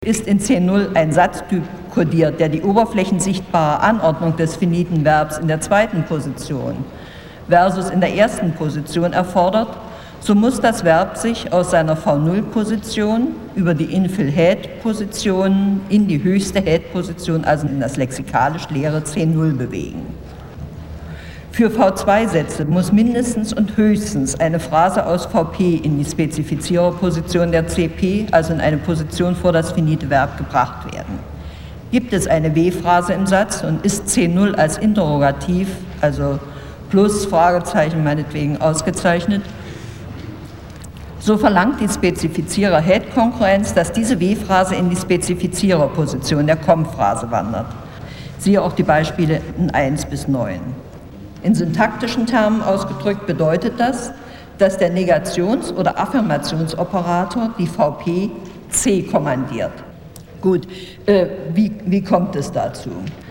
Ist in C0 ein Satztyp kodiert, der die oberflächensichtbare Anordnung des finiten Verbs in der zweiten Position versus in der ersten Position erfordert, so muss das Verb sich aus seiner V0-Position über die Infill-Head-Position in die höchste Head-Position, also in das lexikalisch leere C0 bewegen. Für V2-Sätze muss mindestens und höchstens eine Phrase aus VP in die Spezifiziererposition der CP, also in eine Position vor das finite Verb, gebracht werden. Gibt es eine W-Phrase im Satz und ist C0 als Interrogativ, also plus Fragezeichen meinetwegen ausgezeichnet, so verlangt die Spezifizierer-Head-Konkurrenz, dass diese W-Phrase in die Spezifiziererposition der Com-Phrase wandert. Siehe auch die Beispiele in 1 bis 9. In syntaktischen Termen ausgedrückt bedeutet das, dass der Negations- oder Affirmationsoperator die VP C kommandiert. Gut, wie kommt es dazu?